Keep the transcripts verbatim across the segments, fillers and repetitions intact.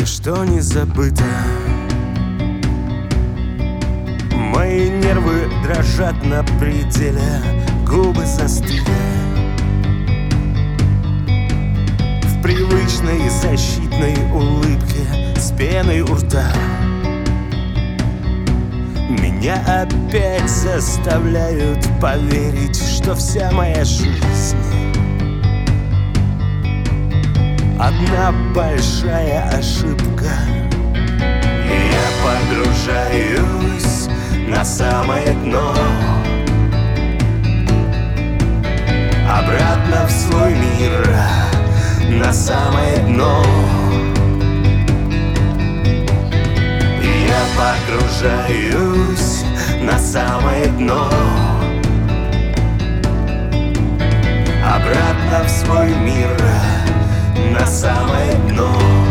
ничто не забыто. Мои нервы дрожат на пределе, губы застыли в привычной защитной улыбке с пеной у рта. Меня опять заставляют поверить, что вся моя жизнь одна большая ошибка. И я погружаюсь на самое дно, обратно в свой мир, на самое дно. И я погружаюсь на самое дно, обратно в свой мир, на самое дно.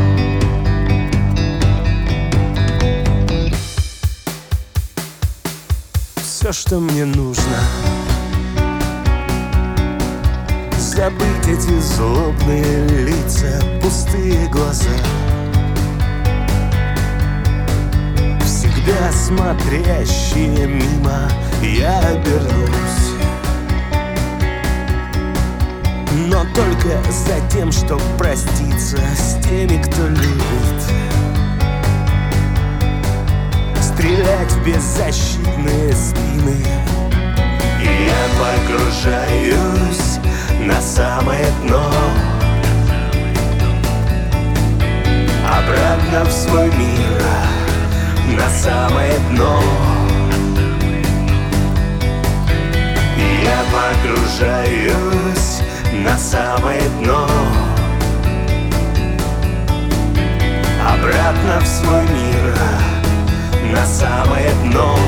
Все, что мне нужно, забыть эти злобные лица, пустые глаза, всегда смотрящие мимо. Я обернусь, но только за тем, чтоб проститься с теми, кто любит, стрелять в беззащитные спины. И я погружаюсь на самое дно, обратно в свой мир, на самое дно. И я погружаюсь на самое дно, обратно в свой мир, на самое дно.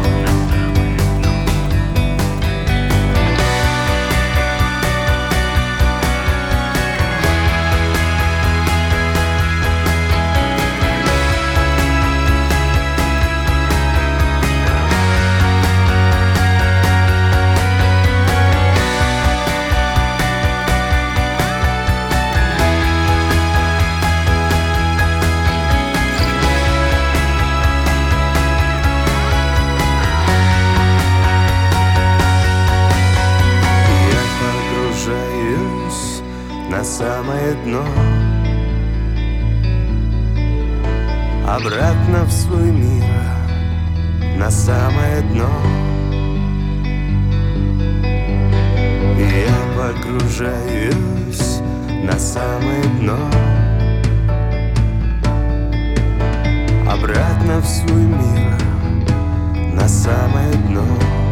На самое дно, обратно в свой мир, на самое дно. И я погружаюсь на самое дно, обратно в свой мир, на самое дно.